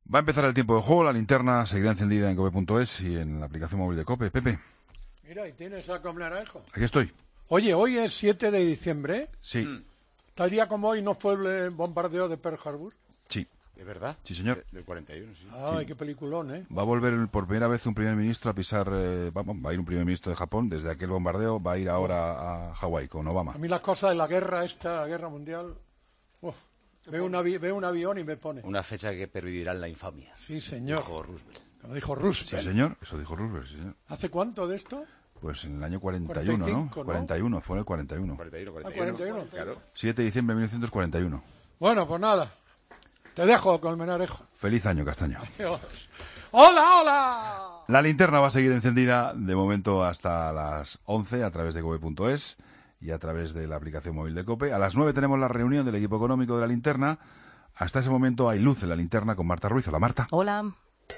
Va a empezar el tiempo de juego, la linterna seguirá encendida en cope.es y en la aplicación móvil de Cope. Pepe. Mira, y tienes a Colmenarejo. Aquí estoy. Oye, hoy es 7 de diciembre, ¿eh? Sí. Tal día como hoy no fue el bombardeo de Pearl Harbor. Sí. ¿Es verdad? Sí, señor. Del 41, sí. Ay, qué peliculón, ¿eh? Va a volver por primera vez un primer ministro a pisar... va a ir un primer ministro de Japón. Desde aquel bombardeo va a ir ahora a Hawái con Obama. A mí las cosas de la guerra la guerra mundial... Veo un avión y me pone. Una fecha que pervivirá en la infamia. Sí, señor. Dijo Roosevelt. Como dijo Roosevelt. Sí, señor. Eso dijo Roosevelt, sí, señor. ¿Hace cuánto de esto? Pues en el año 41, 45, ¿no? ¿no? 41, fue en el 41. 41. Claro. 7 de diciembre de 1941. Bueno, pues nada. Te dejo, Colmenarejo. Feliz año, Castaño. ¡Hola, hola! La linterna va a seguir encendida de momento hasta las 11 a través de cope.es y a través de la aplicación móvil de Cope. A las 9 tenemos la reunión del equipo económico de la linterna. Hasta ese momento hay luz en la linterna con Marta Ruiz. Hola, Marta. Hola.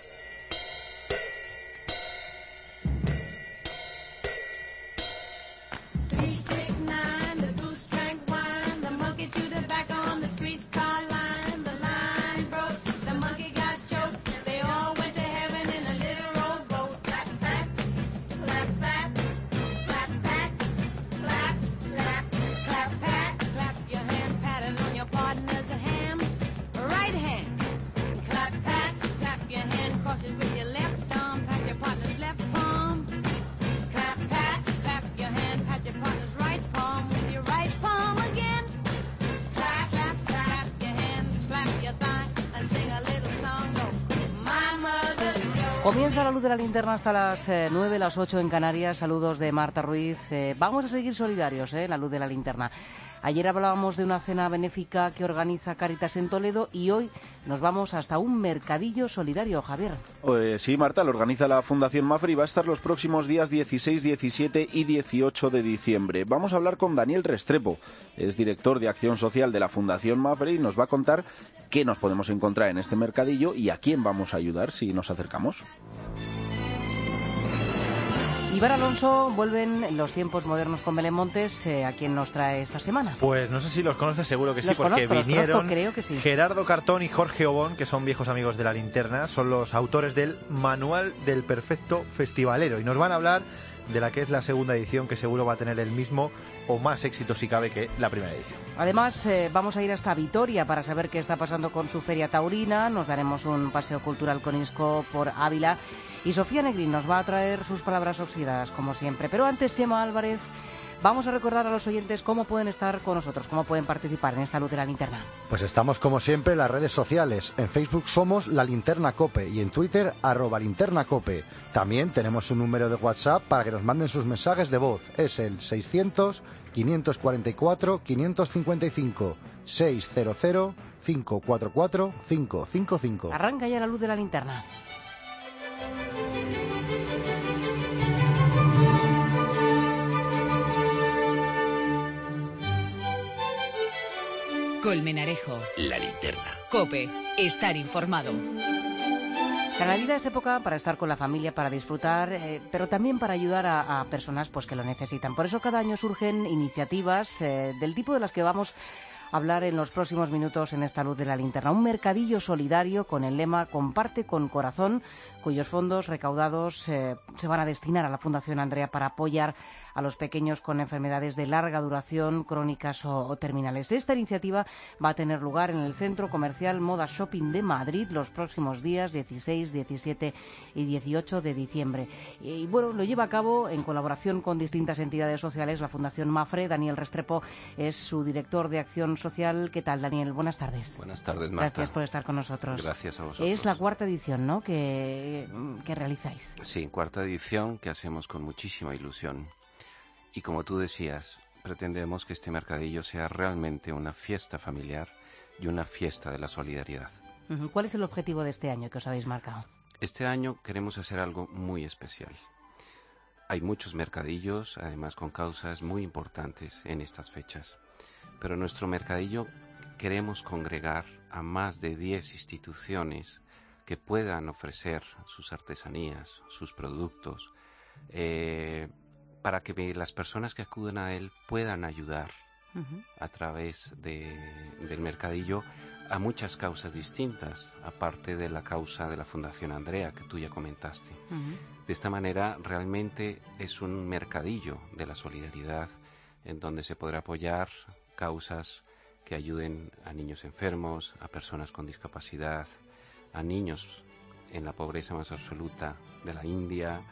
Comienza la luz de la linterna hasta las 9, las 8 en Canarias. Saludos de Marta Ruiz. Vamos a seguir solidarios, la luz de la linterna. Ayer hablábamos de una cena benéfica que organiza Cáritas en Toledo y hoy nos vamos hasta un mercadillo solidario, Javier. Sí, Marta, lo organiza la Fundación Mafre y va a estar los próximos días 16, 17 y 18 de diciembre. Vamos a hablar con Daniel Restrepo, es director de Acción Social de la Fundación Mafre y nos va a contar qué nos podemos encontrar en este mercadillo y a quién vamos a ayudar si nos acercamos. Ibar Alonso, vuelven los tiempos modernos con Belén Montes. ¿A quién nos trae esta semana? Pues no sé si los conoces, seguro que sí, los porque conozco, vinieron creo que sí. Gerardo Cartón y Jorge Obón, que son viejos amigos de la linterna, son los autores del Manual del Perfecto Festivalero y nos van a hablar de la que es la segunda edición, que seguro va a tener el mismo o más éxito si cabe que la primera edición. Además, vamos a ir hasta Vitoria para saber qué está pasando con su feria taurina. Nos daremos un paseo cultural con Isco por Ávila. Y Sofía Negrín nos va a traer sus palabras oxidadas, como siempre. Pero antes, Chema Álvarez, vamos a recordar a los oyentes cómo pueden estar con nosotros, cómo pueden participar en esta luz de la linterna. Pues estamos, como siempre, en las redes sociales. En Facebook somos La Linterna Cope y en Twitter, @linternacope. También tenemos un número de WhatsApp para que nos manden sus mensajes de voz. Es el 600-544-555. 600-544-555. Arranca ya la luz de la linterna. Colmenarejo. La linterna. Cope. Estar informado. La Navidad es época para estar con la familia, para disfrutar, pero también para ayudar a personas pues, que lo necesitan. Por eso cada año surgen iniciativas del tipo de las que vamos a hablar en los próximos minutos en esta luz de la linterna. Un mercadillo solidario con el lema Comparte con Corazón, cuyos fondos recaudados se van a destinar a la Fundación Andrea para apoyar a los pequeños con enfermedades de larga duración, crónicas o terminales. Esta iniciativa va a tener lugar en el Centro Comercial Moda Shopping de Madrid los próximos días 16, 17 y 18 de diciembre. Y bueno, lo lleva a cabo en colaboración con distintas entidades sociales, la Fundación Mafre. Daniel Restrepo es su director de Acción Social. ¿Qué tal, Daniel? Buenas tardes. Buenas tardes, Marta. Gracias por estar con nosotros. Gracias a vosotros. Es la cuarta edición, ¿no?, que realizáis. Sí, cuarta edición que hacemos con muchísima ilusión. Y como tú decías, pretendemos que este mercadillo sea realmente una fiesta familiar y una fiesta de la solidaridad. ¿Cuál es el objetivo de este año que os habéis marcado? Este año queremos hacer algo muy especial. Hay muchos mercadillos, además con causas muy importantes en estas fechas. Pero en nuestro mercadillo queremos congregar a más de 10 instituciones que puedan ofrecer sus artesanías, sus productos, para que las personas que acuden a él puedan ayudar a través del mercadillo a muchas causas distintas, aparte de la causa de la Fundación Andrea, que tú ya comentaste. De esta manera, realmente es un mercadillo de la solidaridad, en donde se podrá apoyar causas que ayuden a niños enfermos, a personas con discapacidad, a niños en la pobreza más absoluta de la India,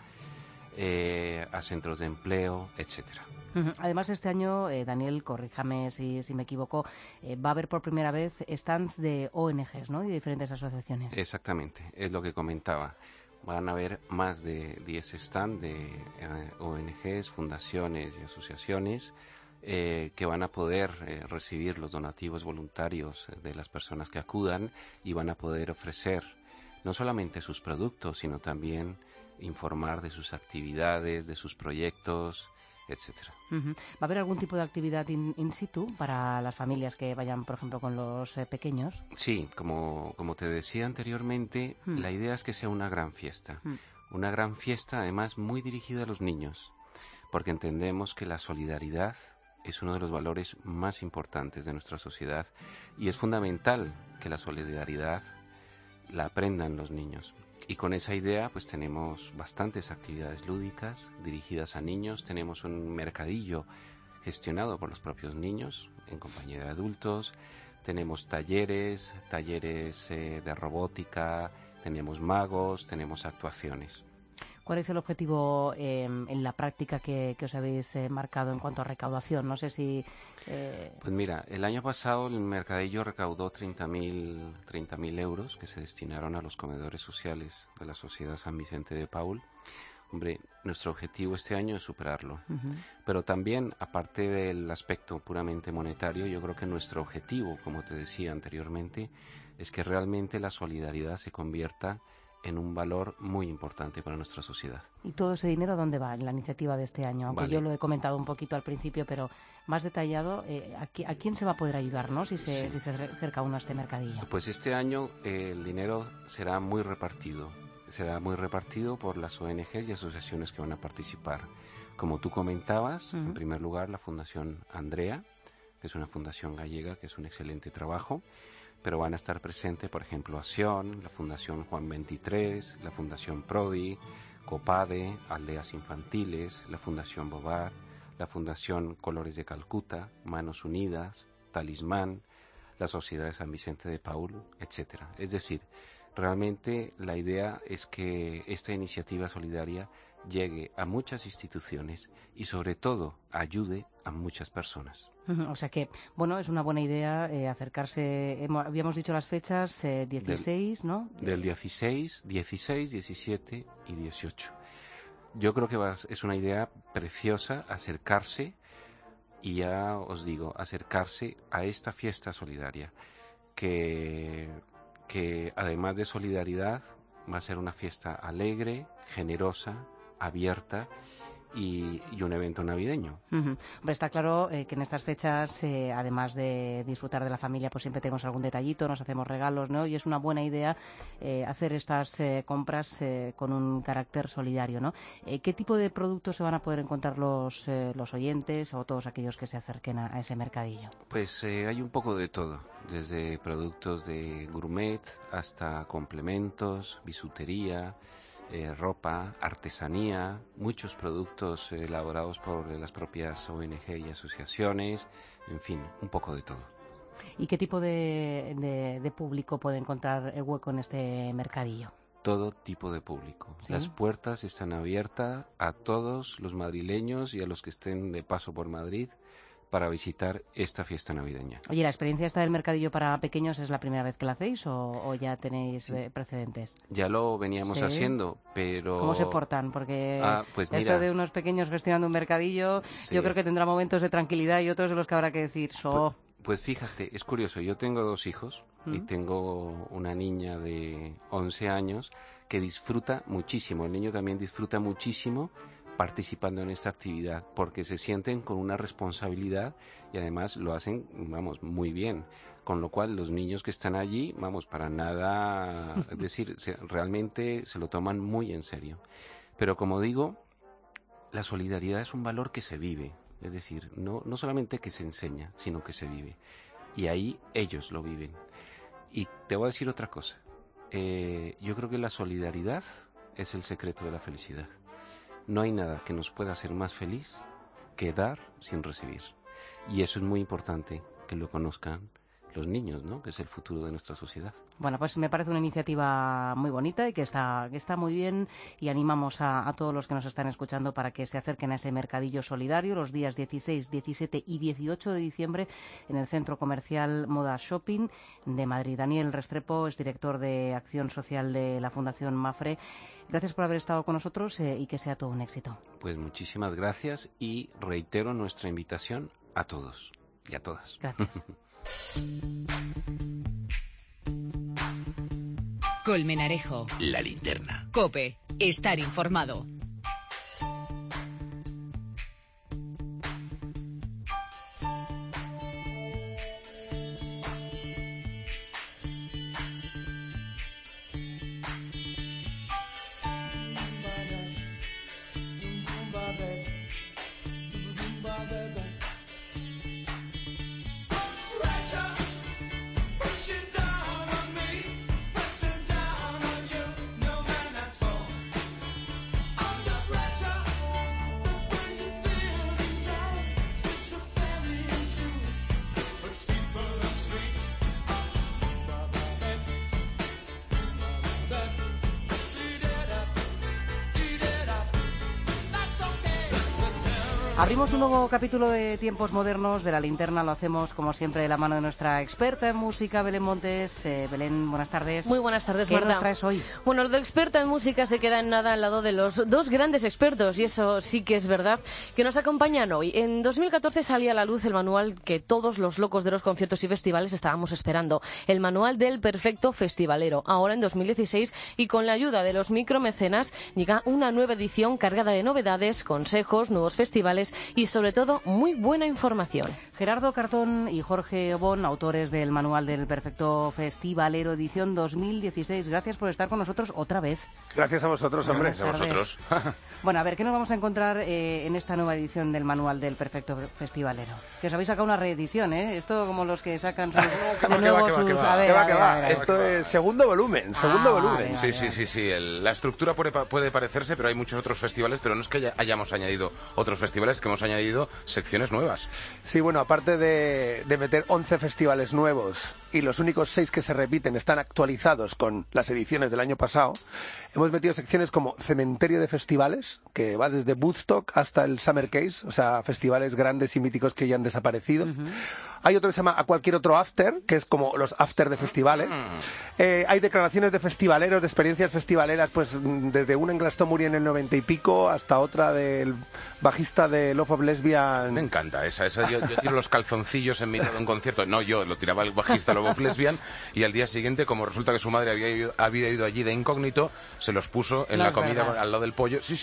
a centros de empleo, etcétera. Además, este año, Daniel, corríjame si me equivoco, va a haber por primera vez stands de ONGs, ¿no? Y de diferentes asociaciones. Exactamente, es lo que comentaba. Van a haber más de 10 stands de ONGs, fundaciones y asociaciones que van a poder recibir los donativos voluntarios de las personas que acudan y van a poder ofrecer no solamente sus productos, sino también informar de sus actividades, de sus proyectos, etcétera. ¿Va a haber algún tipo de actividad in situ para las familias que vayan, por ejemplo, con los pequeños? Sí, como te decía anteriormente, la idea es que sea una gran fiesta. Una gran fiesta, además, muy dirigida a los niños, porque entendemos que la solidaridad es uno de los valores más importantes de nuestra sociedad y es fundamental que la solidaridad la aprendan los niños. Y con esa idea pues tenemos bastantes actividades lúdicas dirigidas a niños, tenemos un mercadillo gestionado por los propios niños en compañía de adultos, tenemos talleres de robótica, tenemos magos, tenemos actuaciones. ¿Cuál es el objetivo en la práctica que os habéis marcado en cuanto a recaudación? No sé si... Pues mira, el año pasado el mercadillo recaudó 30.000 euros que se destinaron a los comedores sociales de la Sociedad San Vicente de Paúl. Hombre, nuestro objetivo este año es superarlo. Pero también, aparte del aspecto puramente monetario, yo creo que nuestro objetivo, como te decía anteriormente, es que realmente la solidaridad se convierta en un valor muy importante para nuestra sociedad. ¿Y todo ese dinero dónde va en la iniciativa de este año? Aunque yo lo he comentado un poquito al principio, pero más detallado, ¿a quién se va a poder ayudar, ¿no? si se acerca uno a este mercadillo? Pues este año el dinero será muy repartido. Será muy repartido por las ONGs y asociaciones que van a participar. Como tú comentabas, en primer lugar la Fundación Andrea, que es una fundación gallega que es un excelente trabajo, pero van a estar presentes, por ejemplo, Acción, la Fundación Juan 23, la Fundación Prodi, Copade, Aldeas Infantiles, la Fundación Bobar, la Fundación Colores de Calcuta, Manos Unidas, Talismán, la Sociedad de San Vicente de Paúl, etcétera. Es decir, realmente la idea es que esta iniciativa solidaria llegue a muchas instituciones y sobre todo ayude a muchas personas. O sea que, bueno, es una buena idea acercarse, habíamos dicho las fechas, 16, ¿no? Del 16, 17 y 18. Yo creo que es una idea preciosa acercarse, y ya os digo, acercarse a esta fiesta solidaria, que además de solidaridad va a ser una fiesta alegre, generosa, abierta y un evento navideño. Hombre, está claro que en estas fechas, además de disfrutar de la familia, pues siempre tenemos algún detallito, nos hacemos regalos, ¿no? Y es una buena idea hacer estas compras con un carácter solidario, ¿no? ¿Qué tipo de productos se van a poder encontrar los oyentes o todos aquellos que se acerquen a ese mercadillo? Pues hay un poco de todo, desde productos de gourmet hasta complementos, bisutería, ropa, artesanía, muchos productos elaborados por las propias ONG y asociaciones, en fin, un poco de todo. ¿Y qué tipo de público puede encontrar hueco en este mercadillo? Todo tipo de público. ¿Sí? Las puertas están abiertas a todos los madrileños y a los que estén de paso por Madrid para visitar esta fiesta navideña. Oye, ¿la experiencia esta del mercadillo para pequeños es la primera vez que la hacéis o ya tenéis precedentes? Ya lo veníamos haciendo, pero... ¿Cómo se portan? Porque pues mira, esto de unos pequeños gestionando un mercadillo, sí, yo creo que tendrá momentos de tranquilidad y otros de los que habrá que decir... Pues fíjate, es curioso, yo tengo 2 hijos y tengo una niña de 11 años que disfruta muchísimo, el niño también disfruta muchísimo participando en esta actividad, porque se sienten con una responsabilidad y además lo hacen, muy bien. Con lo cual los niños que están allí, para nada, es decir, realmente se lo toman muy en serio. Pero como digo, la solidaridad es un valor que se vive, es decir, no solamente que se enseña, sino que se vive. Y ahí ellos lo viven. Y te voy a decir otra cosa. Yo creo que la solidaridad es el secreto de la felicidad. No hay nada que nos pueda hacer más feliz que dar sin recibir. Y eso es muy importante que lo conozcan los niños, ¿no? Que es el futuro de nuestra sociedad. Bueno, pues me parece una iniciativa muy bonita y que está muy bien, y animamos a todos los que nos están escuchando para que se acerquen a ese mercadillo solidario los días 16, 17 y 18 de diciembre en el Centro Comercial Moda Shopping de Madrid. Daniel Restrepo es director de Acción Social de la Fundación Mapfre. Gracias por haber estado con nosotros y que sea todo un éxito. Pues muchísimas gracias y reitero nuestra invitación a todos y a todas. Gracias. Colmenarejo. La linterna. COPE. Estar informado. Abrimos un nuevo capítulo de Tiempos Modernos de La Linterna. Lo hacemos, como siempre, de la mano de nuestra experta en música, Belén Montes. Belén, buenas tardes. Muy buenas tardes, ¿Qué Marta. nos traes hoy? Bueno, lo de experta en música se queda en nada al lado de los dos grandes expertos, y eso sí que es verdad, que nos acompañan hoy. En 2014 salía a la luz el manual que todos los locos de los conciertos y festivales estábamos esperando, el manual del perfecto festivalero. Ahora, en 2016, y con la ayuda de los micromecenas, llega una nueva edición cargada de novedades, consejos, nuevos festivales y, sobre todo, muy buena información. Gerardo Cartón y Jorge Obón, autores del Manual del Perfecto Festivalero, edición 2016. Gracias por estar con nosotros otra vez. Gracias a vosotros, hombre. Gracias a vosotros. Bueno, a ver, ¿qué nos vamos a encontrar en esta nueva edición del Manual del Perfecto Festivalero? Que os habéis sacado una reedición, ¿eh? Esto como los que sacan sus... ¿Qué va? Esto es segundo volumen, volumen. Sí. La estructura puede parecerse, pero hay muchos otros festivales, pero no es que hayamos añadido otros festivales, que hemos añadido secciones nuevas. Sí, bueno, aparte de meter 11 festivales nuevos y los únicos 6 que se repiten están actualizados con las ediciones del año pasado, hemos metido secciones como Cementerio de Festivales, que va desde Woodstock hasta el Summer Case, o sea, festivales grandes y míticos que ya han desaparecido. Hay otro que se llama A Cualquier Otro After, que es como los after de festivales. Hay declaraciones de festivaleros, de experiencias festivaleras, pues desde una en Glastonbury en el 90 y pico hasta otra del bajista de Love of Lesbian. Me encanta esa. Yo tiro los calzoncillos en mitad de un concierto. No yo, lo tiraba el bajista Love of Lesbian, y al día siguiente, como resulta que su madre había ido allí de incógnito, se los puso en la comida al lado del pollo. Sí.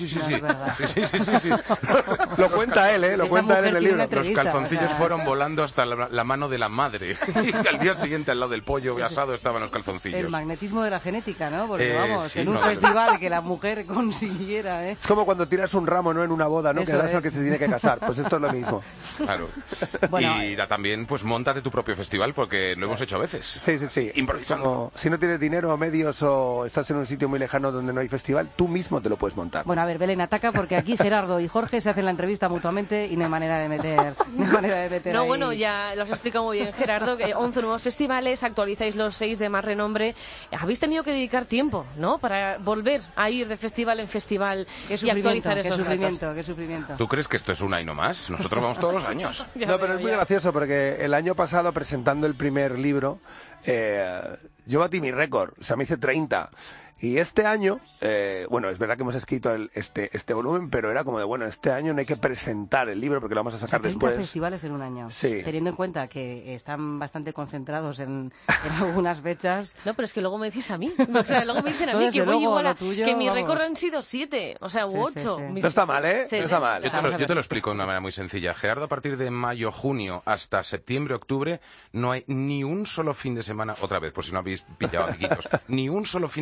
Lo cuenta él, lo cuenta él en el libro. Los calzoncillos fueron volando hasta la mano de la madre. Y al día siguiente, al lado del pollo asado, estaban los calzoncillos. El magnetismo de la genética, ¿no? Porque vamos, sí, en un festival que la mujer consiguiera, ¿eh? Es como cuando tiras un ramo, ¿no? En una boda, ¿no? Eso que das al que se tiene que casar. Pues esto es lo mismo. Claro. Bueno, y también, pues, móntate tu propio festival, porque lo hemos hecho a veces. Sí. Improvisando. Como, si no tienes dinero o medios o estás en un sitio muy lejano donde no hay festival, tú mismo te lo puedes montar. Bueno, a ver, Belén, ataca, porque aquí Gerardo y Jorge se hacen la entrevista mutuamente y no hay manera de meter. No, ahí. bueno, ya lo has explicado muy bien, Gerardo, que 11 nuevos festivales, actualizáis los 6 de más renombre. Habéis tenido que dedicar tiempo, ¿no? Para volver a ir de festival en festival y actualizar esos datos. Qué sufrimiento. ¿Tú crees que esto es una y no más? Nosotros vamos todos los años. No, pero es muy gracioso porque el año pasado, presentando el primer libro, yo batí mi récord, o sea, me hice 30. Y este año, bueno, es verdad que hemos escrito este volumen, pero era como de, bueno, este año no hay que presentar el libro porque lo vamos a sacar después. Festivales en un año. Sí. Teniendo en cuenta que están bastante concentrados en algunas fechas. No, pero es que luego me decís a mí. O sea, luego me dicen a mí que voy igual que mi récord han sido 7, o sea, u 8. Sí. No está mal, ¿eh? Sí, no está mal. Yo te lo explico de una manera muy sencilla. Gerardo, a partir de mayo, junio hasta septiembre, octubre, no hay ni un solo fin de semana, otra vez, por si no habéis pillado amiguitos, ni un solo fin de semana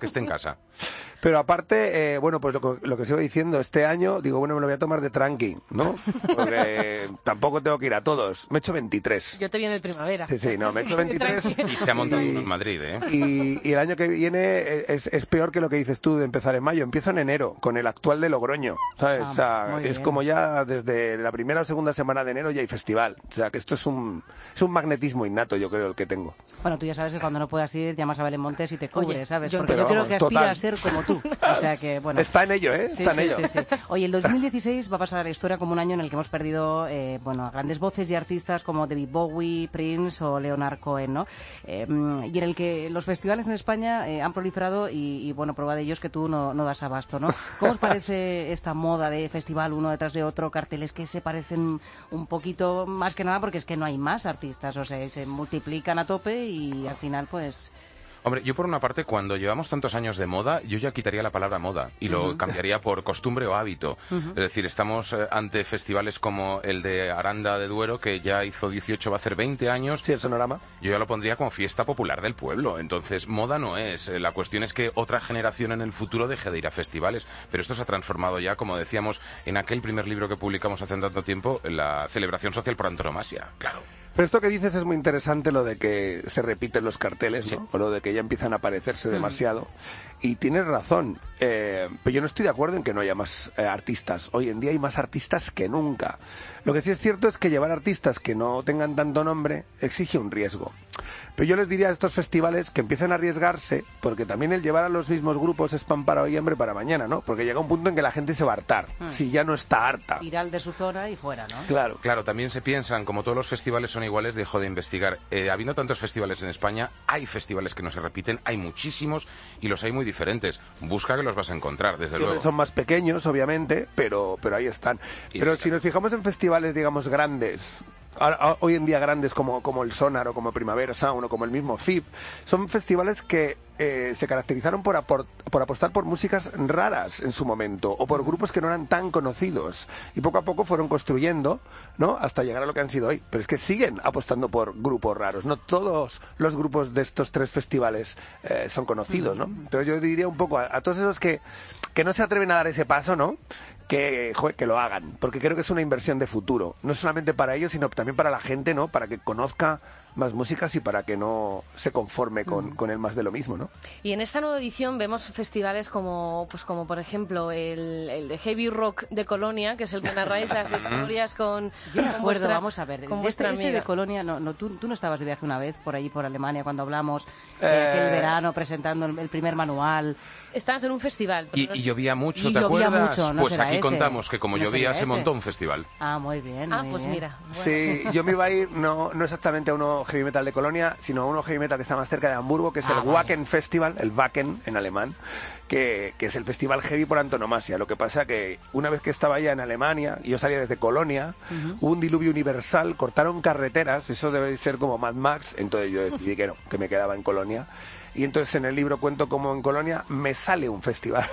que esté en casa. Pero aparte, bueno, pues lo que os iba diciendo, este año, digo, bueno, me lo voy a tomar de tranqui, ¿no? Porque tampoco tengo que ir a todos. Me he hecho 23. Yo te vi en el primavera. Sí, no, me he hecho 23. Y se ha montado uno en Madrid, ¿eh? Y el año que viene es peor que lo que dices tú de empezar en mayo. Empiezo en enero, con el actual de Logroño, ¿sabes? O sea, es como ya desde la primera o segunda semana de enero ya hay festival. O sea, que esto es un magnetismo innato, yo creo, el que tengo. Bueno, tú ya sabes que cuando no puedas ir, llamas a Belén Montes y te cubre, Oye, ¿sabes? yo- Porque pero yo creo vamos, que aspira total. a ser como tú. O sea que, bueno. Está en ello, ¿eh? Sí, Está en ello. sí. Oye, el 2016 va a pasar a la historia como un año en el que hemos perdido bueno, a grandes voces y artistas como David Bowie, Prince o Leonard Cohen, ¿no? Y en el que los festivales en España han proliferado y, bueno, prueba de ello es que tú no das abasto, ¿no? ¿Cómo os parece esta moda de festival uno detrás de otro, carteles que se parecen un poquito más que nada porque es que no hay más artistas, o sea, se multiplican a tope y al final, pues... Hombre, yo por una parte, cuando llevamos tantos años de moda, yo ya quitaría la palabra moda y lo cambiaría por costumbre o hábito. Es decir, estamos ante festivales como el de Aranda de Duero, que ya hizo 18, va a hacer 20 años. Sí, el Sonorama. Yo ya lo pondría como fiesta popular del pueblo. Entonces, moda no es. La cuestión es que otra generación en el futuro deje de ir a festivales. Pero esto se ha transformado ya, como decíamos, en aquel primer libro que publicamos hace tanto tiempo, la celebración social por antonomasia. Claro. Pero esto que dices es muy interesante, lo de que se repiten los carteles, ¿no? O lo de que ya empiezan a parecerse demasiado. Y tienes razón, pero yo no estoy de acuerdo en que no haya más artistas. Hoy en día hay más artistas que nunca. Lo que sí es cierto es que llevar artistas que no tengan tanto nombre exige un riesgo. Pero yo les diría a estos festivales que empiecen a arriesgarse, porque también el llevar a los mismos grupos es pan para hoy y hambre para mañana, ¿no? Porque llega un punto en que la gente se va a hartar, si ya no está harta. Ir al de su zona y fuera, ¿no? Claro. Claro, también se piensan, como todos los festivales son iguales, dejo de investigar. Habiendo tantos festivales en España, hay festivales que no se repiten, hay muchísimos y los hay muy diferentes. Busca que los vas a encontrar, desde Siempre luego. son más pequeños, obviamente, pero ahí están. Pero si nos fijamos en festivales, digamos, grandes, hoy en día grandes como el Sonar o como Primavera Sound o como el mismo FIP, son festivales que se caracterizaron por apostar por músicas raras en su momento o por grupos que no eran tan conocidos y poco a poco fueron construyendo, ¿no? Hasta llegar a lo que han sido hoy. Pero es que siguen apostando por grupos raros. No todos los grupos de estos tres festivales son conocidos, ¿no? Entonces yo diría un poco a todos esos que no se atreven a dar ese paso, ¿no? Que lo hagan, porque creo que es una inversión de futuro, no solamente para ellos, sino también para la gente, ¿no? Para que conozca más músicas y para que no se conforme con el más de lo mismo, ¿no? Y en esta nueva edición vemos festivales como por ejemplo el de Heavy Rock de Colonia, que es el que narráis las historias con vuestra, vamos a ver, con vuestra este amiga. de Colonia, tú no estabas de viaje una vez por allí, por Alemania, cuando hablamos de aquel verano presentando el primer manual. Estabas en un festival. Y llovía mucho, Y ¿te llovía acuerdas? mucho, no Pues será aquí ese. contamos que como No llovía será se ese. montó un festival. Ah, muy bien. Ah, muy pues bien. mira. Bueno. Sí, yo me iba a ir no exactamente a uno heavy metal de Colonia, sino a uno heavy metal que está más cerca de Hamburgo, que es el vale. Wacken Festival, el Wacken en alemán, que es el festival heavy por antonomasia. Lo que pasa que una vez que estaba ya en Alemania, y yo salía desde Colonia, hubo un diluvio universal, cortaron carreteras, eso debe ser como Mad Max, entonces yo decidí que no, que me quedaba en Colonia. Y entonces en el libro cuento cómo en Colonia me sale un festival.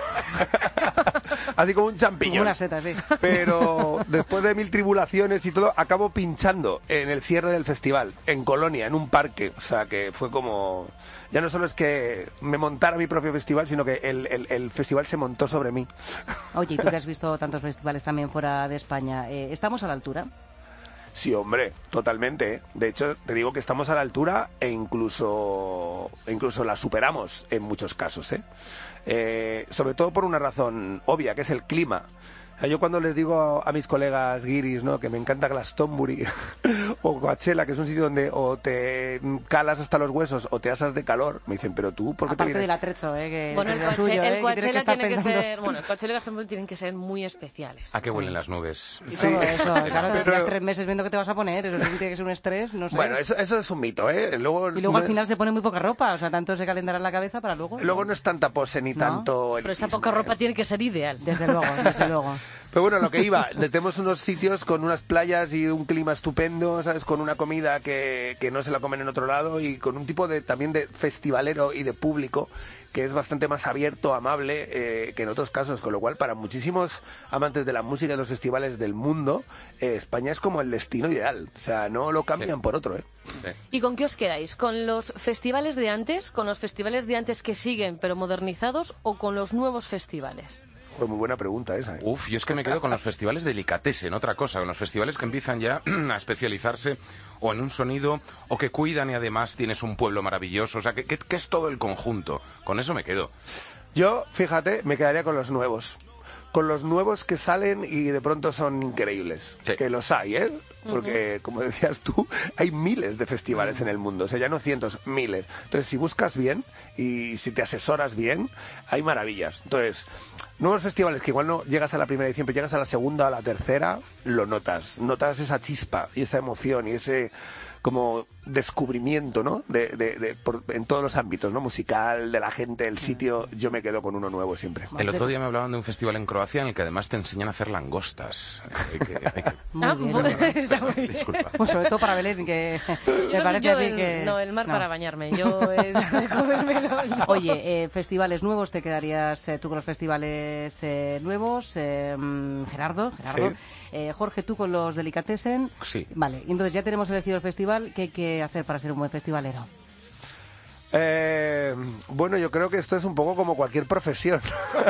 Así como un champiñón. Como una seta, sí. Pero después de 1000 tribulaciones y todo, acabo pinchando en el cierre del festival, en Colonia, en un parque. O sea, que fue como... Ya no solo es que me montara mi propio festival, sino que el festival se montó sobre mí. Oye, y tú que has visto tantos festivales también fuera de España, ¿estamos a la altura? Sí, hombre, totalmente, ¿eh? De hecho, te digo que estamos a la altura e incluso la superamos en muchos casos, ¿eh? Sobre todo por una razón obvia, que es el clima. O sea, yo cuando les digo a mis colegas guiris, ¿no?, que me encanta Glastonbury o Coachella, que es un sitio donde o te calas hasta los huesos o te asas de calor, me dicen, pero tú, ¿por qué Aparte te vienes? del atrezo, que Bueno, es lo suyo, el que Coachella estar tiene que pensando. ser... Bueno, el Coachella y Glastonbury tienen que ser muy especiales. ¿A qué huelen las nubes? Y todo eso, claro, que Pero- llevas 3 meses viendo que te vas a poner, eso sí tiene que ser un estrés, no sé. Bueno, eso es un mito, ¿eh? y luego al no final es, se pone muy poca ropa, o sea, tanto se calentará la cabeza para luego... luego no es tanta pose ni ¿No? tanto... Pero esa elitismo, poca ropa tiene que ser ideal. Desde luego, desde luego. Pero bueno, lo que iba, tenemos unos sitios con unas playas y un clima estupendo, ¿sabes? Con una comida que no se la comen en otro lado y con un tipo de también de festivalero y de público que es bastante más abierto, amable que en otros casos, con lo cual para muchísimos amantes de la música y los festivales del mundo, España es como el destino ideal, o sea, no lo cambian por otro, ¿eh? Sí. ¿Y con qué os quedáis? ¿Con los festivales de antes, con los festivales de antes que siguen pero modernizados o con los nuevos festivales? Fue muy buena pregunta esa, ¿eh? Yo es que me quedo con los festivales delicatessen, otra cosa, con los festivales que empiezan ya a especializarse o en un sonido o que cuidan y además tienes un pueblo maravilloso, o sea, que es todo el conjunto. Con eso me quedo. Yo, fíjate, me quedaría con los nuevos. Con los nuevos que salen y de pronto son increíbles. Sí. Que los hay, ¿eh? Porque, como decías tú, hay miles de festivales en el mundo. O sea, ya no cientos, miles. Entonces, si buscas bien y si te asesoras bien, hay maravillas. Entonces, nuevos festivales que igual no llegas a la primera edición, pero llegas a la segunda o a la tercera, lo notas. Notas esa chispa y esa emoción y ese como descubrimiento, ¿no? En todos los ámbitos, ¿no? Musical, de la gente, el sitio. Yo me quedo con uno nuevo siempre. El otro día me hablaban de un festival en Croacia en el que además te enseñan a hacer langostas. Está muy bien. Disculpa. Pues sobre todo para Belén, que me parece a mí que... No, el mar no. para bañarme. Yo de comérmelo, no. Oye, festivales nuevos, ¿te quedarías tú con los festivales nuevos? Gerardo. Sí. Jorge, ¿tú con los Delicatessen? Sí. Vale, y entonces ya tenemos elegido el festival. ¿Qué hay que hacer para ser un buen festivalero? Bueno, yo creo que esto es un poco como cualquier profesión.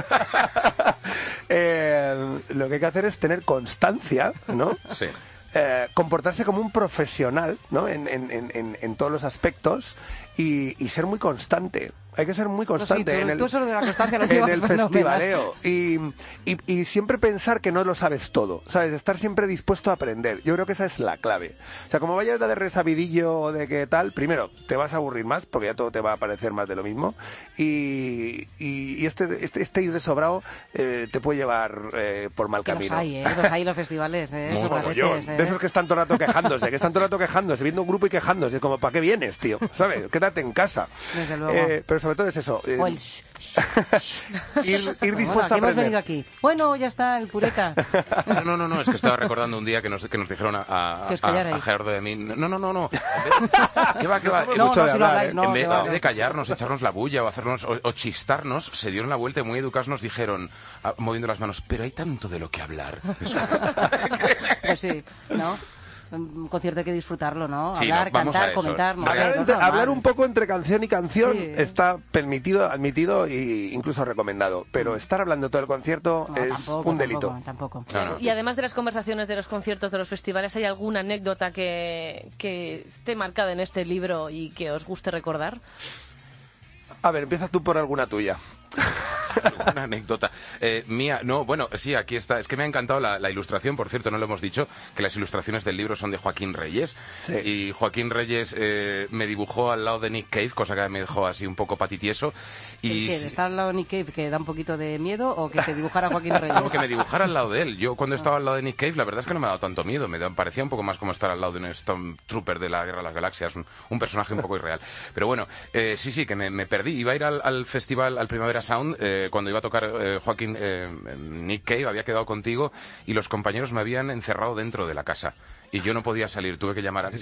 Lo que hay que hacer es tener constancia, ¿no? Sí. Comportarse como un profesional, ¿no? En todos los aspectos y ser muy constante. Hay que ser muy constante Sí, en tú eso de la constancia lo en llevas el fenomenal. festivaleo y siempre pensar que no lo sabes todo, ¿sabes? Estar siempre dispuesto a aprender. Yo creo que esa es la clave. O sea, como vayas de resabidillo o de qué tal, primero, te vas a aburrir más porque ya todo te va a parecer más de lo mismo y este ir de sobrado te puede llevar por mal Que camino. los hay los festivales, Muy eso mogollón. parece, De esos que están todo el rato quejándose, viendo un grupo y quejándose, como, ¿para qué vienes, tío? ¿Sabes? Quédate en casa. Desde luego. Pero sobre todo es eso. O el ir dispuesto bueno, a aquí hemos aprender. venido aquí. Bueno, ya está el pureta. No, es que estaba recordando un día que nos dijeron Que os callarais. a Gerardo de a mí. No. ¿Qué va? No, mucho de si no hablar, habláis, ¿eh? no, En vez que va. de callarnos, echarnos la bulla o hacernos o chistarnos, se dieron la vuelta y muy educados nos dijeron, moviendo las manos, pero hay tanto de lo que hablar. Pues sí, ¿no? Un concierto hay que disfrutarlo, ¿no? Sí, Hablar, no, vamos cantar, a eso. comentar, no Hablar, sé, no es normal. hablar un poco entre canción y canción Sí. está permitido, admitido e incluso recomendado. Pero estar hablando todo el concierto No, es tampoco, un delito. Tampoco. No. Y además de las conversaciones de los conciertos, de los festivales, ¿hay alguna anécdota que esté marcada en este libro y que os guste recordar? A ver, empieza tú por alguna tuya. Una anécdota mía. No, bueno, sí, aquí está. Es que me ha encantado la ilustración, por cierto, no lo hemos dicho, que las ilustraciones del libro son de Joaquín Reyes. Sí. Y Joaquín Reyes me dibujó al lado de Nick Cave, cosa que me dejó así un poco patitieso. Y ¿Qué, sí, ¿Está al lado de Nick Cave que da un poquito de miedo o que te dibujara Joaquín Reyes? como que me dibujara al lado de él. Yo cuando estaba al lado de Nick Cave, la verdad es que no me ha dado tanto miedo. Parecía un poco más como estar al lado de un Stormtrooper de la Guerra de las Galaxias, un personaje un poco irreal. Pero bueno, sí, que me perdí. Iba a ir al festival, al Primavera Sound, cuando iba a tocar Joaquín, Nick Cave, había quedado contigo y los compañeros me habían encerrado dentro de la casa. Y yo no podía salir, tuve que llamar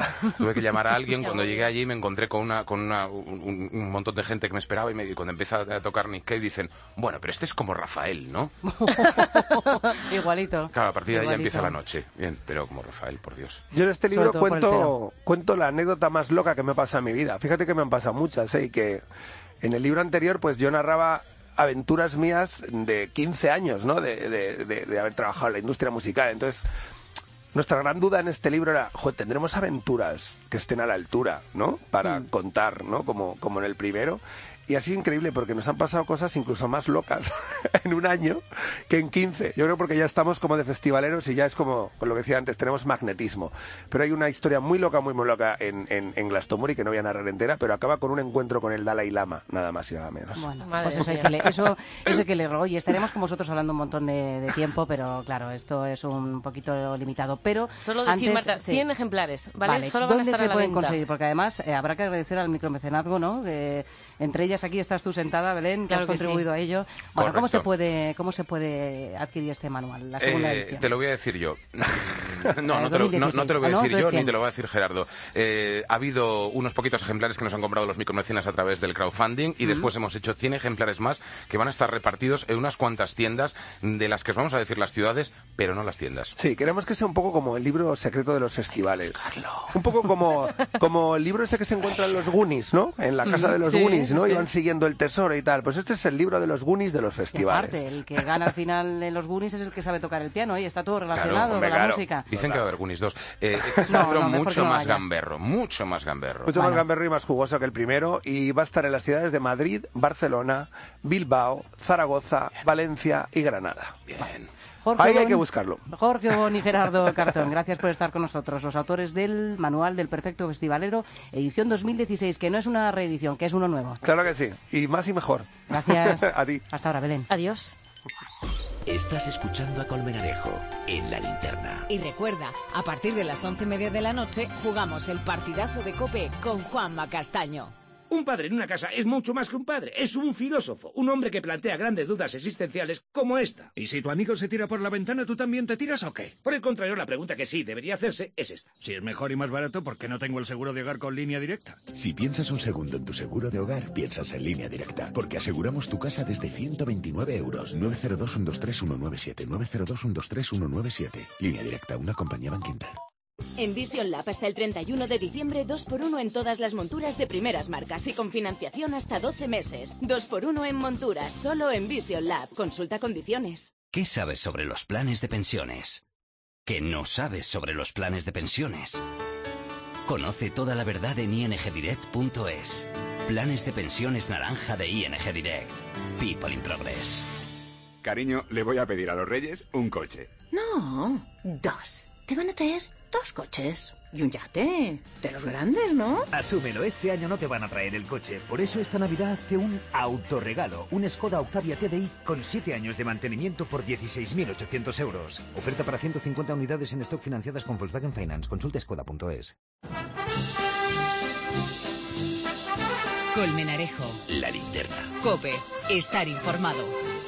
a alguien. Cuando llegué allí me encontré con un montón de gente que me esperaba y cuando empieza a tocar Nick Cave dicen, bueno, pero este es como Rafael, ¿no? Igualito. Claro, a partir de ahí ya Igualito. empieza la noche. Bien, pero como Rafael, por Dios. Yo en este libro Sobre todo por el cuento la anécdota más loca que me pasa en mi vida. Fíjate que me han pasado muchas, y que en el libro anterior pues yo narraba aventuras mías de 15 años, ¿no? De haber trabajado en la industria musical. Entonces, nuestra gran duda en este libro era, ¿tendremos aventuras que estén a la altura, ¿no? Para contar, ¿no? Como en el primero. Y ha sido increíble porque nos han pasado cosas incluso más locas en un año que en 15. Yo creo porque ya estamos como de festivaleros y ya es como, con lo que decía antes, tenemos magnetismo. Pero hay una historia muy loca en Glastonbury que no voy a narrar entera, pero acaba con un encuentro con el Dalai Lama, nada más y nada menos. Bueno, Madre pues eso hay mía. que leer. Eso hay que leerlo. Oye, estaremos con vosotros hablando un montón de tiempo, pero claro, esto es un poquito limitado. Pero Solo decir, antes, Marta, sí. 100 ejemplares, ¿vale? Solo van a ¿Dónde estar se a la pueden venta. conseguir? Porque además habrá que agradecer al micromecenazgo, ¿no? Entre ellas aquí estás tú sentada, Belén, que Claro has que contribuido a ello. Bueno, Correcto. ¿cómo se puede adquirir este manual, la segunda edición? Te lo voy a decir yo. No te lo voy a decir yo, ni te lo va va a decir Gerardo. Ha habido unos poquitos ejemplares que nos han comprado los micromecenas a través del crowdfunding y después hemos hecho 100 ejemplares más que van a estar repartidos en unas cuantas tiendas de las que os vamos a decir las ciudades, pero no las tiendas. Sí, queremos que sea un poco como el libro secreto de los festivales. Un poco como el libro ese que se encuentra en los Goonies, ¿no? En la casa de los Goonies, ¿no? Y van siguiendo el tesoro y tal. Pues este es el libro de los Goonies de los festivales. Y aparte, el que gana al final en los Goonies es el que sabe tocar el piano y está todo relacionado con la música. Dicen que va a haber Goonies 2. Este es un libro mucho más gamberro. Mucho más gamberro y más jugoso que el primero, y va a estar en las ciudades de Madrid, Barcelona, Bilbao, Zaragoza, Valencia y Granada. Bien. Ahí hay que buscarlo. Jorge Bon y Gerardo Cartón, gracias por estar con nosotros, los autores del Manual del Perfecto Festivalero, edición 2016, que no es una reedición, que es uno nuevo. Claro que sí, y más y mejor. Gracias. A ti. Hasta ahora, Belén. Adiós. Estás escuchando a Colmenarejo en La Linterna. Y recuerda, a partir de las 11:30 de la noche jugamos el partidazo de COPE con Juanma Castaño. Un padre en una casa es mucho más que un padre, es un filósofo, un hombre que plantea grandes dudas existenciales como esta. ¿Y si tu amigo se tira por la ventana, tú también te tiras o qué? Por el contrario, la pregunta que sí debería hacerse es esta. Si es mejor y más barato, ¿por qué no tengo el seguro de hogar con Línea Directa? Si piensas un segundo en tu seguro de hogar, piensas en Línea Directa, porque aseguramos tu casa desde 129 euros. 902-123-197, 902-123-197. Línea Directa, una compañía Banco Inter. En Vision Lab hasta el 31 de diciembre 2x1 en todas las monturas de primeras marcas y con financiación hasta 12 meses. 2x1 en monturas, solo en Vision Lab. Consulta condiciones. ¿Qué sabes sobre los planes de pensiones? ¿Qué no sabes sobre los planes de pensiones? Conoce toda la verdad en ingdirect.es. Planes de pensiones naranja de ING Direct. People in Progress. Cariño, le voy a pedir a los Reyes un coche. No, 2. Te van a traer 2 coches y un yate. De los grandes, ¿no? Asúmelo, este año no te van a traer el coche. Por eso esta Navidad hazte un autorregalo. Un Skoda Octavia TDI con 7 años de mantenimiento por 16.800 euros. Oferta para 150 unidades en stock financiadas con Volkswagen Finance. Consulta skoda.es. Colmenarejo. La Linterna. COPE. Estar informado.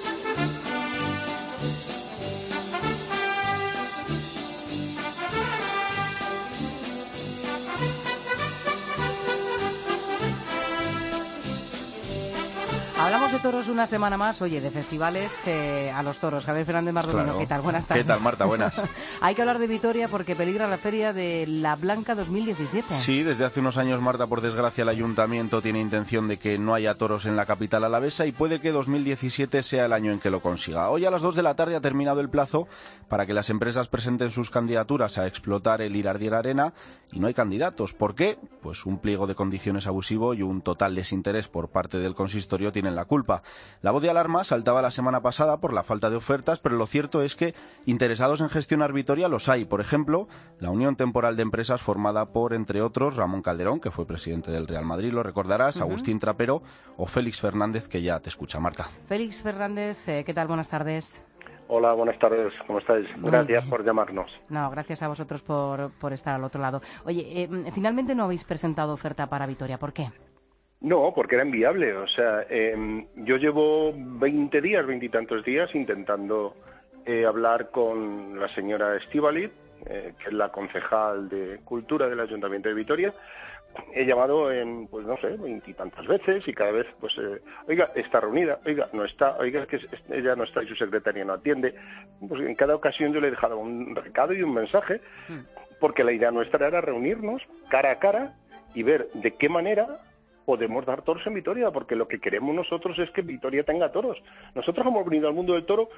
Hablamos de toros una semana más, oye, de festivales a los toros. Javier Fernández Mardonino, Claro. ¿qué tal? Buenas tardes. ¿Qué tal, Marta? Buenas. Hay que hablar de Vitoria porque peligra la feria de La Blanca 2017. Sí, desde hace unos años, Marta, por desgracia, el ayuntamiento tiene intención de que no haya toros en la capital alavesa y puede que 2017 sea el año en que lo consiga. Hoy a las 2 de la tarde ha terminado el plazo para que las empresas presenten sus candidaturas a explotar el Irardier Arena y no hay candidatos. ¿Por qué? Pues un pliego de condiciones abusivo y un total desinterés por parte del consistorio tienen la culpa. La voz de alarma saltaba la semana pasada por la falta de ofertas, pero lo cierto es que interesados en gestionar Vitoria los hay. Por ejemplo, la Unión Temporal de Empresas formada por, entre otros, Ramón Calderón, que fue presidente del Real Madrid, lo recordarás, Agustín Trapero o Félix Fernández, que ya te escucha, Marta. Félix Fernández, ¿qué tal? Buenas tardes. Hola, buenas tardes, ¿cómo estáis? Gracias por llamarnos. No, gracias a vosotros por estar al otro lado. Oye, finalmente no habéis presentado oferta para Vitoria, ¿por qué? No, porque era inviable. O sea, yo llevo 20 días, 20 y tantos días intentando hablar con la señora Estíbaliz, que es la concejal de Cultura del Ayuntamiento de Vitoria. He llamado en, pues no sé, 20 y tantas veces y cada vez, pues, oiga, está reunida, oiga, no está, oiga, es que ella no está y su secretaria no atiende. Pues en cada ocasión yo le he dejado un recado y un mensaje, porque la idea nuestra era reunirnos cara a cara y ver de qué manera podemos dar toros en Vitoria, porque lo que queremos nosotros es que Vitoria tenga toros. Nosotros hemos venido al mundo del toro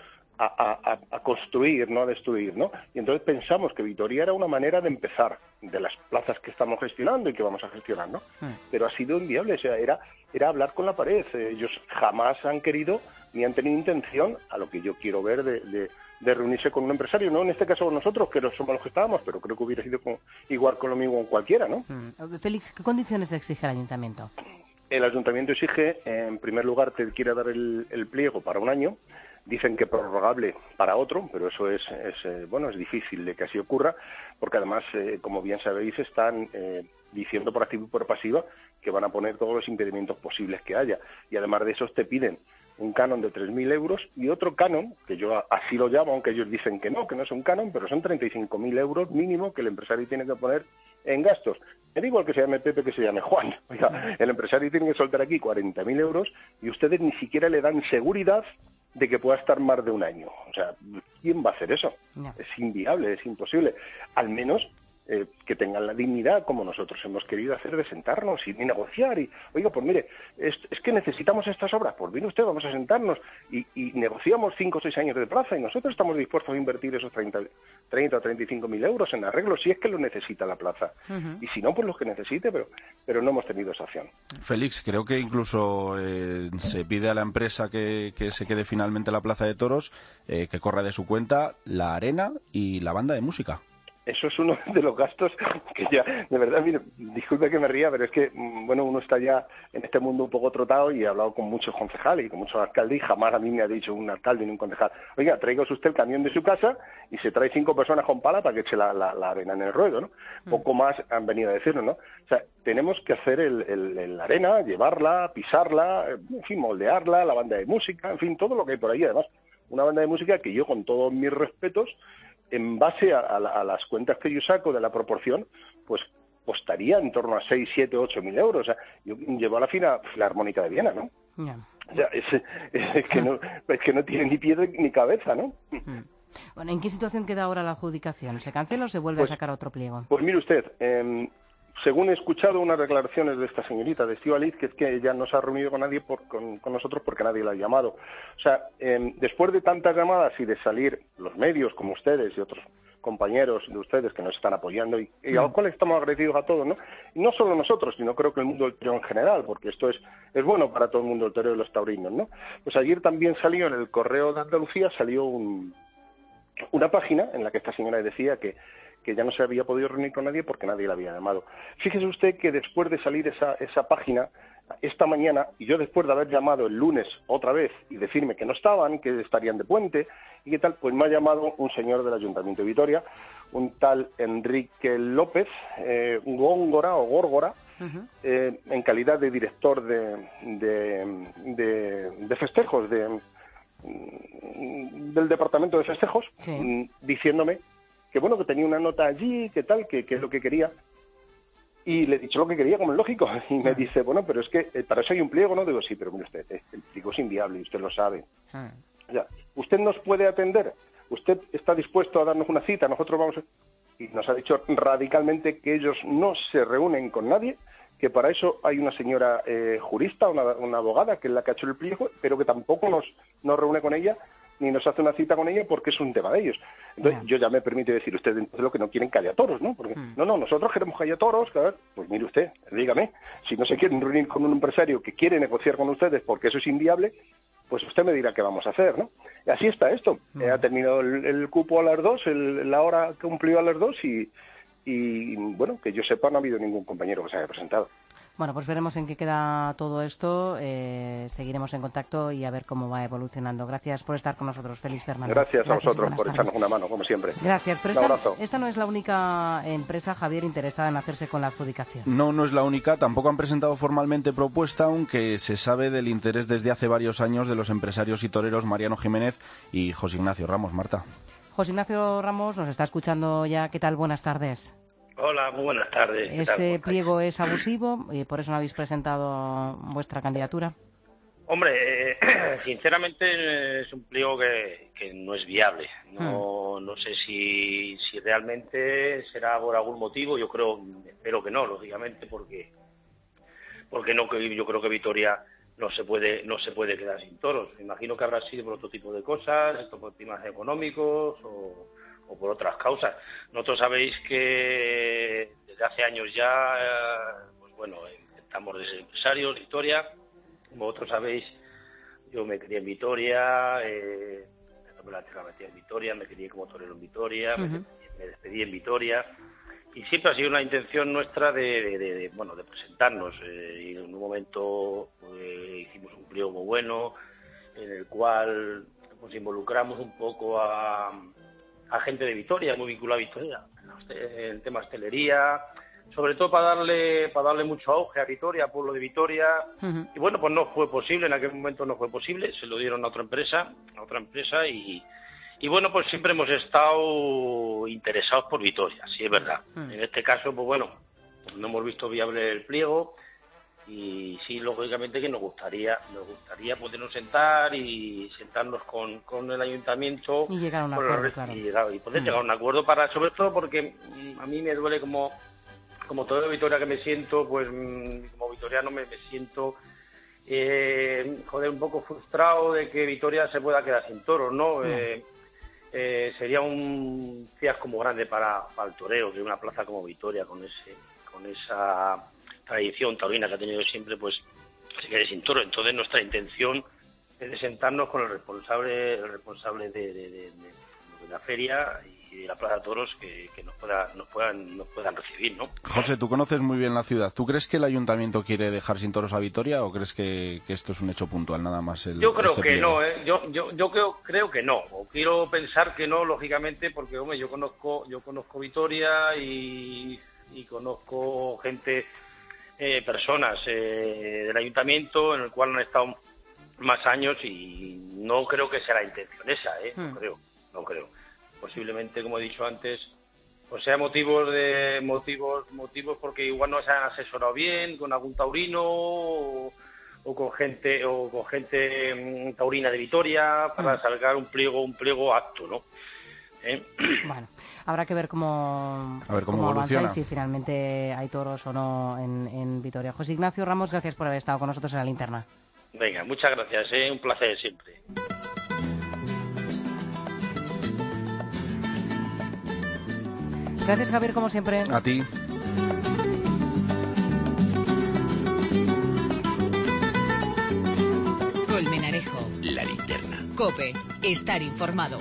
a construir, no a destruir, ¿no? Y entonces pensamos que Vitoria era una manera de empezar de las plazas que estamos gestionando y que vamos a gestionar, ¿no? Pero ha sido inviable, o sea, era hablar con la pared. Ellos jamás han querido ni han tenido intención, a lo que yo quiero ver, de reunirse con un empresario, no en este caso nosotros, que no somos los que estábamos, pero creo que hubiera sido igual con lo mismo con cualquiera, ¿no? Félix, ¿qué condiciones exige el ayuntamiento? El ayuntamiento exige, en primer lugar, te quiere dar el pliego para un año. Dicen que prorrogable para otro, pero eso es difícil de que así ocurra, porque además, como bien sabéis, están diciendo por activa y por pasiva que van a poner todos los impedimentos posibles que haya. Y además de esos te piden un canon de 3.000 euros y otro canon, que yo así lo llamo, aunque ellos dicen que no es un canon, pero son 35.000 euros mínimo que el empresario tiene que poner en gastos. Me da igual que se llame Pepe que se llame Juan. Oiga, el empresario tiene que soltar aquí 40.000 euros y ustedes ni siquiera le dan seguridad de que pueda estar más de un año. O sea, ¿quién va a hacer eso? No. Es inviable, es imposible. Al menos que tengan la dignidad, como nosotros hemos querido hacer, de sentarnos y negociar. Y, oiga, pues mire, es que necesitamos estas obras. Pues viene usted, vamos a sentarnos y negociamos 5 o 6 años de plaza y nosotros estamos dispuestos a invertir esos 30 o 35.000 euros en arreglos si es que lo necesita la plaza. Y si no, pues los que necesite, pero no hemos tenido esa opción. Félix, creo que incluso se pide a la empresa que se quede finalmente la plaza de toros, que corra de su cuenta la arena y la banda de música. Eso es uno de los gastos que ya, de verdad, mire, disculpe que me ría, pero es que, bueno, uno está ya en este mundo un poco trotado y he hablado con muchos concejales y con muchos alcaldes y jamás a mí me ha dicho un alcalde ni un concejal, oiga, tráigase usted el camión de su casa y se trae 5 personas con pala para que eche la arena en el ruedo, ¿no? Poco más han venido a decirnos, ¿no? O sea, tenemos que hacer la arena, llevarla, pisarla, en fin, moldearla, la banda de música, en fin, todo lo que hay por ahí. Además, una banda de música que yo, con todos mis respetos, en base a las cuentas que yo saco de la proporción, pues costaría en torno a 6, 7, 8.000 euros. O sea, yo llevo a la Filarmónica de Viena, ¿no? Yeah. O sea, es que no tiene ni pie ni cabeza, ¿no? Bueno, ¿en qué situación queda ahora la adjudicación? ¿Se cancela o se vuelve a sacar otro pliego? Pues mire usted, según he escuchado unas declaraciones de esta señorita, de Estíbaliz, que es que ella no se ha reunido con nadie, con nosotros, porque nadie la ha llamado. O sea, después de tantas llamadas y de salir los medios como ustedes y otros compañeros de ustedes que nos están apoyando y a los cuales estamos agradecidos a todos, ¿no? Y no solo nosotros, sino creo que el mundo del toreo en general, porque esto es bueno para todo el mundo del toreo y los taurinos, ¿no? Pues ayer también salió en el Correo de Andalucía, salió una página en la que esta señora decía que ya no se había podido reunir con nadie porque nadie la había llamado. Fíjese usted que después de salir esa página, esta mañana, y yo después de haber llamado el lunes otra vez y decirme que no estaban, que estarían de puente, y qué tal, pues me ha llamado un señor del Ayuntamiento de Vitoria, un tal Enrique López, Góngora o Górgora, en calidad de director de festejos, del departamento de festejos, diciéndome que bueno, que tenía una nota allí, que tal, que es lo que quería. Y le he dicho lo que quería, como es lógico. Y me dice, bueno, pero es que para eso hay un pliego, ¿no? Digo, sí, pero mire usted, el pliego es inviable y usted lo sabe. O sea, usted nos puede atender, usted está dispuesto a darnos una cita, nosotros vamos Y nos ha dicho radicalmente que ellos no se reúnen con nadie, que para eso hay una señora jurista, una abogada, que es la que ha hecho el pliego, pero que tampoco nos reúne con ella, ni nos hace una cita con ella porque es un tema de ellos. Entonces, yo ya me permito decir, ustedes entonces lo que no quieren calla toros, ¿no? Porque, no, nosotros queremos calla toros, claro. Pues mire usted, dígame, si no se quieren reunir con un empresario que quiere negociar con ustedes porque eso es inviable, pues usted me dirá qué vamos a hacer, ¿no? Y así está esto. Ha terminado el cupo a las 2, la hora cumplió a las 2 y, bueno, que yo sepa, no ha habido ningún compañero que se haya presentado. Bueno, pues veremos en qué queda todo esto, seguiremos en contacto y a ver cómo va evolucionando. Gracias por estar con nosotros, Félix Fernández. Gracias a vosotros por echarnos una mano, como siempre. Gracias, pero un abrazo. Esta no es la única empresa, Javier, interesada en hacerse con la adjudicación. No es la única. Tampoco han presentado formalmente propuesta, aunque se sabe del interés desde hace varios años de los empresarios y toreros Mariano Jiménez y José Ignacio Ramos. Marta. José Ignacio Ramos nos está escuchando ya. ¿Qué tal? Buenas tardes. Hola, muy buenas tardes. ¿Ese pliego es abusivo y por eso no habéis presentado vuestra candidatura? Hombre, sinceramente es un pliego que no es viable. No sé si realmente será por algún motivo. Espero que no, lógicamente, porque no, yo creo que Vitoria no se puede quedar sin toros. Me imagino que habrá sido por otro tipo de cosas, por temas económicos o por otras causas. Nosotros sabéis que desde hace años ya, pues bueno, intentamos de ser empresarios, Vitoria. Como vosotros sabéis, yo me crié en Vitoria, la metí en Vitoria, me crié como torero en Vitoria, me despedí en Vitoria. Y siempre ha sido una intención nuestra de presentarnos. Y en un momento hicimos un pliego muy bueno, en el cual pues involucramos un poco a gente de Vitoria, muy vinculada a Vitoria, en tema hostelería, sobre todo para darle mucho auge a Vitoria, al pueblo de Vitoria. Y bueno, pues no fue posible, en aquel momento no fue posible, se lo dieron a otra empresa y bueno, pues siempre hemos estado interesados por Vitoria, sí es verdad. En este caso, pues bueno, no hemos visto viable el pliego y sí, lógicamente que nos gustaría podernos sentarnos con el ayuntamiento y llegar a un acuerdo, claro. Y poder llegar a un acuerdo sobre todo porque a mí me duele como todo de Vitoria que me siento, pues como vitoriano me siento un poco frustrado de que Vitoria se pueda quedar sin toros, ¿no? Sería un fiasco muy grande para el toreo, que una plaza como Vitoria con esa tradición taurina que ha tenido siempre, pues se quede sin toro. Entonces nuestra intención es de sentarnos con el responsable de la feria y de la Plaza de Toros que nos puedan recibir, ¿no? José, tú conoces muy bien la ciudad. ¿Tú crees que el ayuntamiento quiere dejar sin toros a Vitoria o crees que esto es un hecho puntual nada más? Yo creo que no, ¿eh? Yo creo que no. O quiero pensar que no, lógicamente, porque hombre, yo conozco Vitoria y conozco gente, personas del ayuntamiento en el cual han estado más años y no creo que sea la intención esa, no creo. Posiblemente, como he dicho antes, pues sea motivos porque igual no se han asesorado bien con algún taurino o con gente taurina de Vitoria para sacar un pliego apto, ¿no? Bueno, habrá que ver cómo evoluciona avanza y si finalmente hay toros o no en Vitoria. José Ignacio Ramos, gracias por haber estado con nosotros en La Linterna. Venga, muchas gracias, un placer siempre. Gracias, Javier, como siempre. A ti. Colmenarejo. La Linterna. COPE. Estar informado.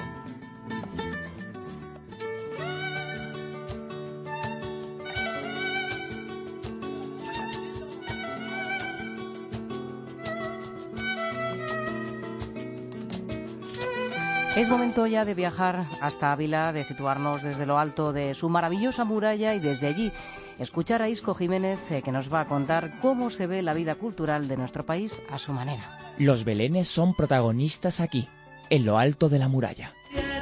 Es momento ya de viajar hasta Ávila, de situarnos desde lo alto de su maravillosa muralla y desde allí escuchar a Isco Jiménez, que nos va a contar cómo se ve la vida cultural de nuestro país a su manera. Los belenes son protagonistas aquí, en lo alto de la muralla.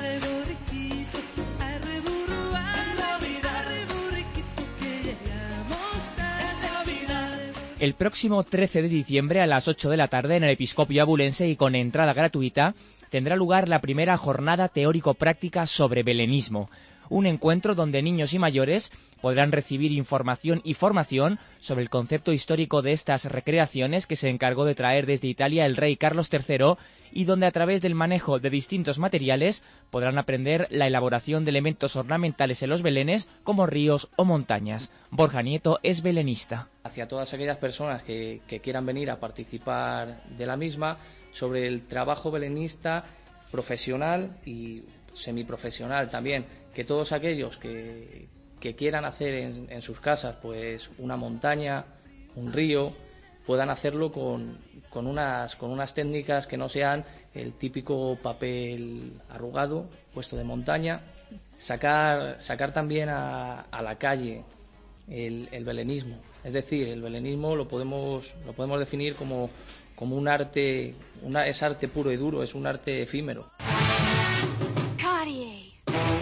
El próximo 13 de diciembre a las 8 de la tarde en el Episcopio Abulense y con entrada gratuita tendrá lugar la primera jornada teórico-práctica sobre belenismo, un encuentro donde niños y mayores podrán recibir información y formación sobre el concepto histórico de estas recreaciones que se encargó de traer desde Italia el rey Carlos III y donde a través del manejo de distintos materiales podrán aprender la elaboración de elementos ornamentales en los belenes como ríos o montañas. Borja Nieto es belenista. Hacia todas aquellas personas que quieran venir a participar de la misma, sobre el trabajo belenista profesional y semiprofesional también, que todos aquellos que quieran hacer en sus casas pues una montaña, un río, puedan hacerlo con unas técnicas que no sean el típico papel arrugado puesto de montaña, sacar también a la calle el belenismo. Es decir, el belenismo lo podemos definir como un arte, es arte puro y duro, es un arte efímero. Cartier,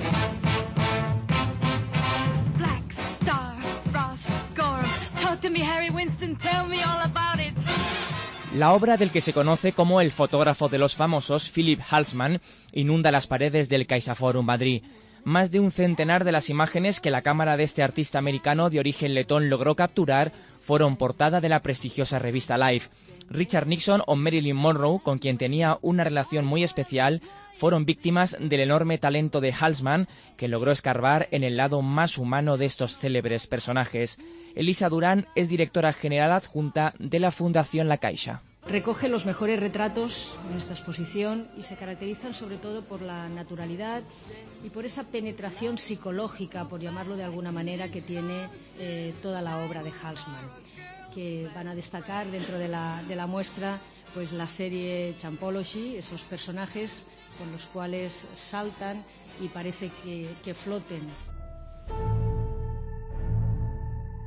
Black Star, Ross Gorham. Talk to me, Harry Winston, tell me all about it. La obra del que se conoce como el fotógrafo de los famosos, Philip Halsman, inunda las paredes del CaixaForum Madrid. Más de un centenar de las imágenes que la cámara de este artista americano de origen letón logró capturar fueron portada de la prestigiosa revista Life. Richard Nixon o Marilyn Monroe, con quien tenía una relación muy especial, fueron víctimas del enorme talento de Halsman, que logró escarbar en el lado más humano de estos célebres personajes. Elisa Durán es directora general adjunta de la Fundación La Caixa. Recoge los mejores retratos en esta exposición y se caracterizan sobre todo por la naturalidad y por esa penetración psicológica, por llamarlo de alguna manera, que tiene toda la obra de Halsman, que van a destacar dentro de la muestra pues la serie Champology, esos personajes con los cuales saltan y parece que floten.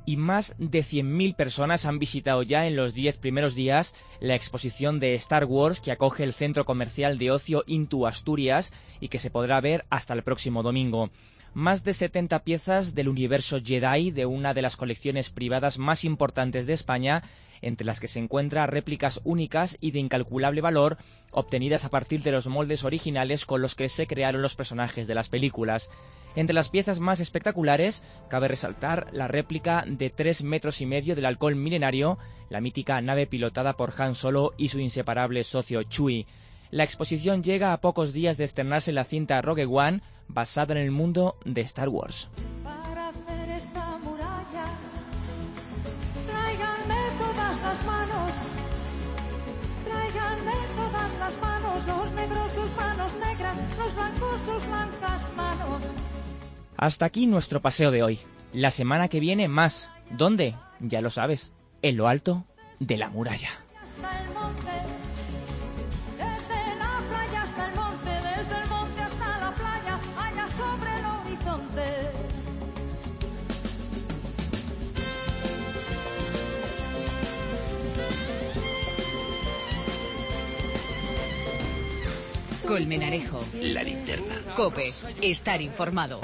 y más de 100.000 personas han visitado ya en los 10 primeros días la exposición de Star Wars que acoge el centro comercial de ocio Into Asturias y que se podrá ver hasta el próximo domingo. Más de 70 piezas del universo Jedi de una de las colecciones privadas más importantes de España, entre las que se encuentran réplicas únicas y de incalculable valor, obtenidas a partir de los moldes originales con los que se crearon los personajes de las películas. Entre las piezas más espectaculares, cabe resaltar la réplica de 3,5 metros del halcón milenario, la mítica nave pilotada por Han Solo y su inseparable socio Chewie. La exposición llega a pocos días de estrenarse la cinta Rogue One, basada en el mundo de Star Wars. Para hacer esta muralla, tráiganme todas las manos, tráiganme todas las manos, los negros sus manos negras, los blancos sus blancas manos. Hasta aquí nuestro paseo de hoy. La semana que viene más. ¿Dónde? Ya lo sabes, en lo alto de la muralla. Hasta el monte, desde la playa hasta el monte, desde el monte hasta la playa, allá sobre el horizonte. Colmenarejo. La linterna. COPE. Estar informado.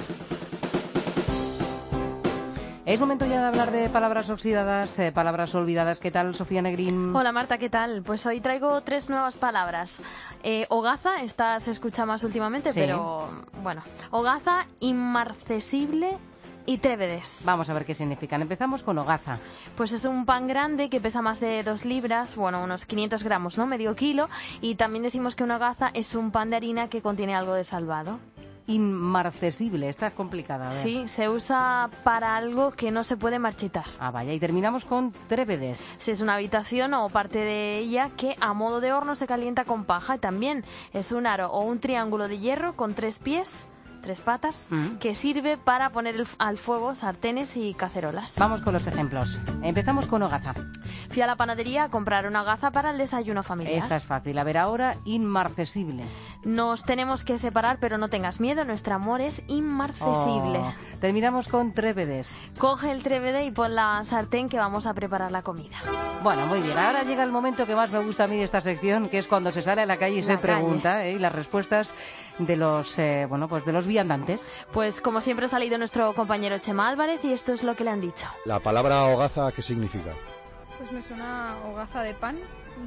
Es momento ya de hablar de palabras oxidadas, palabras olvidadas. ¿Qué tal, Sofía Negrín? Hola, Marta, ¿qué tal? Pues hoy traigo 3 nuevas palabras. Hogaza, esta se escucha más últimamente, Sí. pero bueno. Hogaza, inmarcesible y trévedes. Vamos a ver qué significan. Empezamos con hogaza. Pues es un pan grande que pesa más de 2 libras, bueno, unos 500 gramos, ¿no? Medio kilo. Y también decimos que una hogaza es un pan de harina que contiene algo de salvado. Inmarcesible, esta es complicada. A ver. Sí, se usa para algo que no se puede marchitar. Ah, vaya, y terminamos con trévedes. Sí, es una habitación o parte de ella que a modo de horno se calienta con paja. Y también es un aro o un triángulo de hierro con 3 pies, 3 patas, que sirve para poner al fuego sartenes y cacerolas. Vamos con los ejemplos. Empezamos con hogaza. Fui a la panadería a comprar una hogaza para el desayuno familiar. Esta es fácil. A ver ahora, inmarcesible. Nos tenemos que separar, pero no tengas miedo, nuestro amor es inmarcesible. Oh. Terminamos con trévedes. Coge el trébede y pon la sartén que vamos a preparar la comida. Bueno, muy bien. Ahora llega el momento que más me gusta a mí de esta sección, que es cuando se sale a la calle y se pregunta, y las respuestas de los, pues de los viandantes. Pues como siempre ha salido nuestro compañero Chema Álvarez y esto es lo que le han dicho. La palabra hogaza, ¿qué significa? Pues me suena hogaza de pan.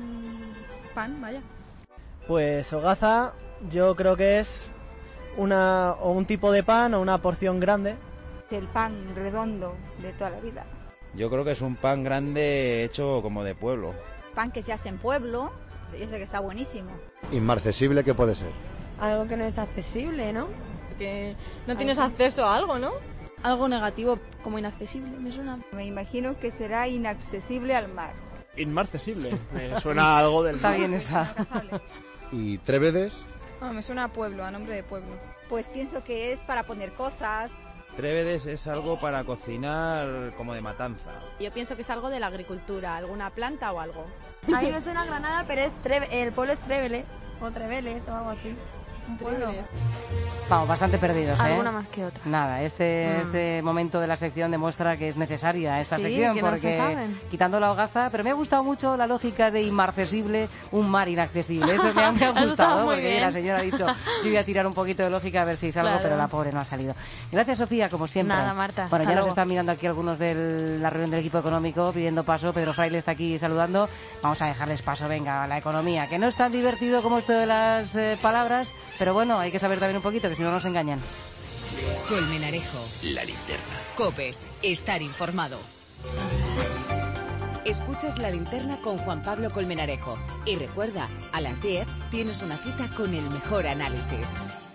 Pan, vaya. Pues hogaza yo creo que es un tipo de pan o una porción grande. El pan redondo de toda la vida. Yo creo que es un pan grande hecho como de pueblo. Pan que se hace en pueblo, yo sé que está buenísimo. Inmarcesible, ¿qué puede ser? Algo que no es accesible, ¿no? Que no tienes acceso a algo, ¿no? Algo negativo, como inaccesible, me suena. Me imagino que será inaccesible al mar. Inmarcesible, me suena algo del Está mar. bien esa. ¿Y trévedes? Me suena a pueblo, a nombre de pueblo. Pues pienso que es para poner cosas. Trévedes es algo para cocinar como de matanza. Yo pienso que es algo de la agricultura, alguna planta o algo. A mí me suena a Granada, pero el pueblo es Trévele, o Trevele, o algo así. Un pueblo. Vamos, bastante perdidos, ¿eh? Alguna más que otra. Nada, este momento de la sección demuestra que es necesaria esta Sí, sección, que no se porque saben. quitando la hogaza, pero me ha gustado mucho la lógica de inmarcesible, un mar inaccesible. Eso me ha Eso gustado, está muy porque bien. la señora ha dicho, yo voy a tirar un poquito de lógica a ver si salgo, Claro. pero la pobre no ha salido. Gracias, Sofía, como siempre. Nada, Marta, Bueno, hasta ya nos luego. están mirando aquí algunos de la reunión del equipo económico pidiendo paso. Pedro Fraile está aquí saludando. Vamos a dejarles paso, venga, a la economía, que no es tan divertido como esto de las palabras, pero bueno, hay que saber también un poquito, que si no nos engañan. Colmenarejo. La linterna. COPE. Estar informado. Escuchas La Linterna con Juan Pablo Colmenarejo. Y recuerda, a las 10 tienes una cita con el mejor análisis.